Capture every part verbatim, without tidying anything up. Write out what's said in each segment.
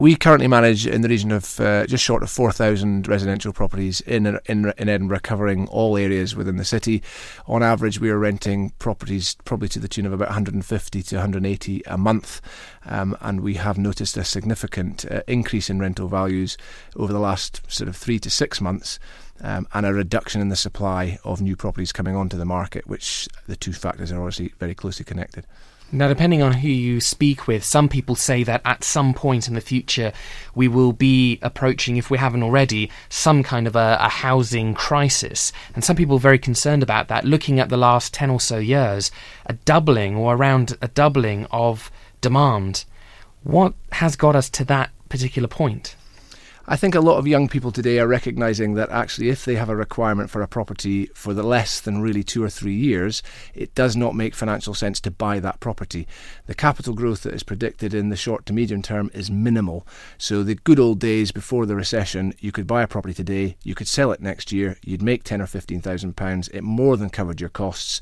We currently manage in the region of uh, just short of four thousand residential properties in, in in Edinburgh, covering all areas within the city. On average, we are renting properties probably to the tune of about one hundred fifty to one hundred eighty a month, um, and we have noticed a significant uh, increase in rental values over the last sort of three to six months, um, and a reduction in the supply of new properties coming onto the market, which the two factors are obviously very closely connected. Now, depending on who you speak with, some people say that at some point in the future we will be approaching, if we haven't already, some kind of a, a housing crisis. And some people are very concerned about that, looking at the last ten or so years, a doubling or around a doubling of demand. What has got us to that particular point? I think a lot of young people today are recognising that actually if they have a requirement for a property for the less than really two or three years, it does not make financial sense to buy that property. The capital growth that is predicted in the short to medium term is minimal. So the good old days before the recession, you could buy a property today, you could sell it next year, you'd make ten or fifteen thousand pounds, it more than covered your costs,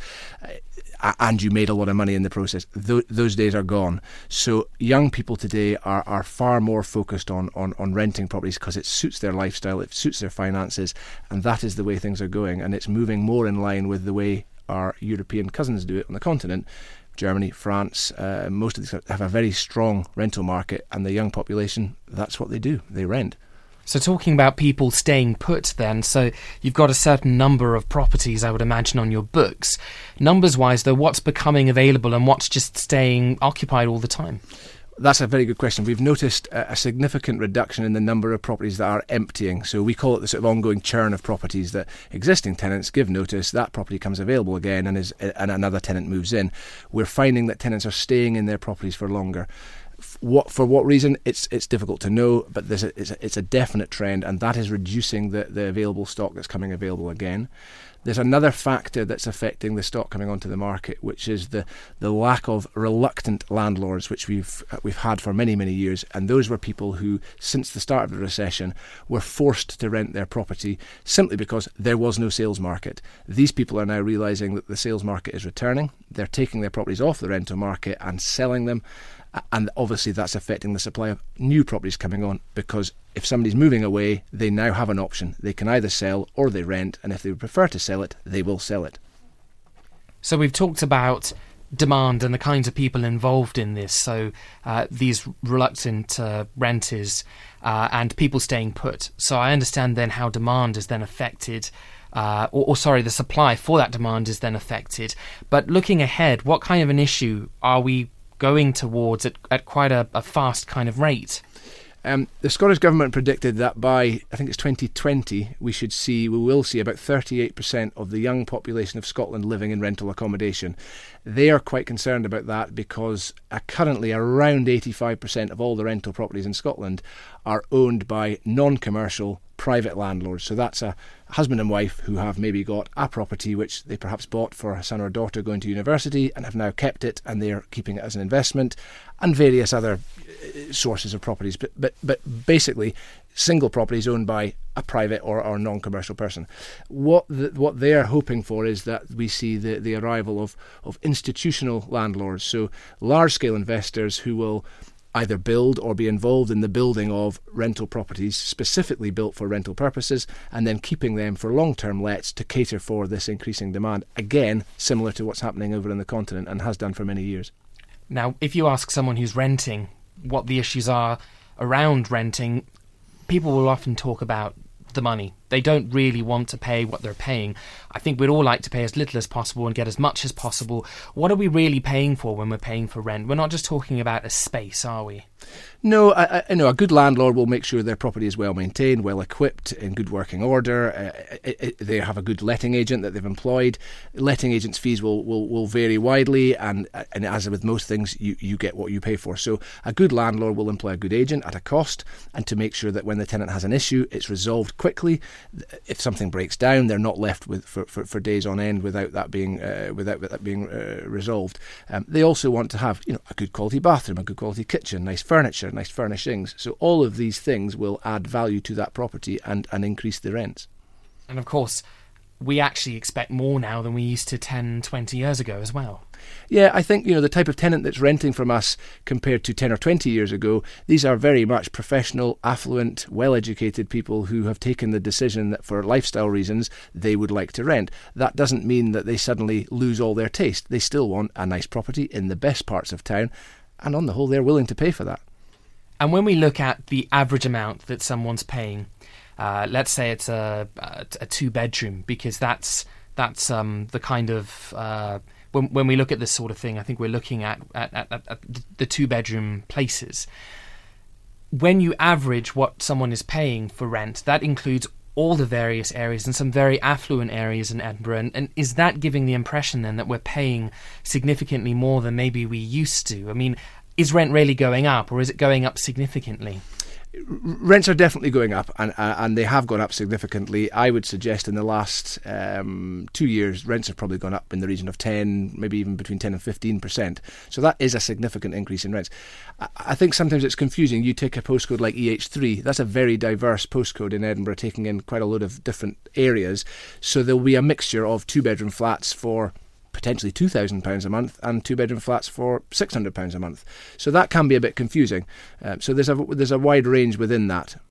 and you made a lot of money in the process. Th- those days are gone. So young people today are, are far more focused on, on, on renting properties because it suits their lifestyle, it suits their finances, and that is the way things are going. And it's moving more in line with the way our European cousins do it on the continent. Germany, France, uh, most of these have a very strong rental market, and the young population, that's what they do, they rent. So talking about people staying put then, so you've got a certain number of properties, I would imagine, on your books. Numbers-wise, though, what's becoming available and what's just staying occupied all the time? That's a very good question. We've noticed a, a significant reduction in the number of properties that are emptying. So we call it the sort of ongoing churn of properties, that existing tenants give notice, that property comes available again, and, is, and another tenant moves in. We're finding that tenants are staying in their properties for longer. What for what reason? It's it's difficult to know, but there's a, it's, a, it's a definite trend, and that is reducing the, the available stock that's coming available again. There's another factor that's affecting the stock coming onto the market, which is the, the lack of reluctant landlords, which we've we've had for many, many years. And those were people who, since the start of the recession, were forced to rent their property simply because there was no sales market. These people are now realising that the sales market is returning. They're taking their properties off the rental market and selling them. And obviously that's affecting the supply of new properties coming on, because if somebody's moving away, they now have an option. They can either sell or they rent, and if they would prefer to sell it, they will sell it. So we've talked about demand and the kinds of people involved in this, so uh, these reluctant uh, renters uh, and people staying put. So I understand then how demand is then affected, uh, or, or sorry, the supply for that demand is then affected. But looking ahead, what kind of an issue are we going towards at, at quite a, a fast kind of rate? Um, the Scottish Government predicted that by, I think it's twenty twenty, we should see, we will see about thirty-eight percent of the young population of Scotland living in rental accommodation. They are quite concerned about that because uh, currently around eighty-five percent of all the rental properties in Scotland are owned by non-commercial private landlords. So that's a husband and wife who have maybe got a property which they perhaps bought for a son or daughter going to university and have now kept it, and they're keeping it as an investment, and various other sources of properties. But but, but basically, single properties owned by a private or, or non-commercial person. What the, what they're hoping for is that we see the, the arrival of, of institutional landlords, so large-scale investors who will either build or be involved in the building of rental properties specifically built for rental purposes, and then keeping them for long-term lets to cater for this increasing demand. Again, similar to what's happening over on the continent and has done for many years. Now, if you ask someone who's renting what the issues are around renting, people will often talk about the money. They don't really want to pay what they're paying. I think we'd all like to pay as little as possible and get as much as possible. What are we really paying for when we're paying for rent? We're not just talking about a space, are we? No, I, I know a good landlord will make sure their property is well maintained, well equipped, in good working order. Uh, it, it, they have a good letting agent that they've employed. Letting agents' fees will, will, will vary widely, and and as with most things, you, you get what you pay for. So a good landlord will employ a good agent at a cost, and to make sure that when the tenant has an issue, it's resolved quickly. If something breaks down, they're not left with for, for, for days on end without that being uh, without that being uh, resolved. Um, they also want to have, you know, a good quality bathroom, a good quality kitchen, nice furniture, nice furnishings. So all of these things will add value to that property and, and increase the rents. And of course, we actually expect more now than we used to ten, twenty years ago as well. Yeah, I think, you know, the type of tenant that's renting from us compared to ten or twenty years ago, these are very much professional, affluent, well-educated people who have taken the decision that for lifestyle reasons they would like to rent. That doesn't mean that they suddenly lose all their taste. They still want a nice property in the best parts of town, and on the whole they're willing to pay for that. And when we look at the average amount that someone's paying, uh, let's say it's a, a, a two-bedroom, because that's that's um, the kind of... Uh, When, when we look at this sort of thing, I think we're looking at, at, at, at the two-bedroom places. When you average what someone is paying for rent, that includes all the various areas and some very affluent areas in Edinburgh. And, and is that giving the impression then that we're paying significantly more than maybe we used to? I mean, is rent really going up, or is it going up significantly? Rents are definitely going up, and uh, and they have gone up significantly. I would suggest in the last um, two years, rents have probably gone up in the region of ten, maybe even between ten and fifteen percent. So that is a significant increase in rents. I, I think sometimes it's confusing. You take a postcode like E H three, that's a very diverse postcode in Edinburgh, taking in quite a load of different areas. So there'll be a mixture of two-bedroom flats for potentially two thousand pounds a month and two-bedroom flats for six hundred pounds a month. So that can be a bit confusing. Um, so there's a there's a wide range within that.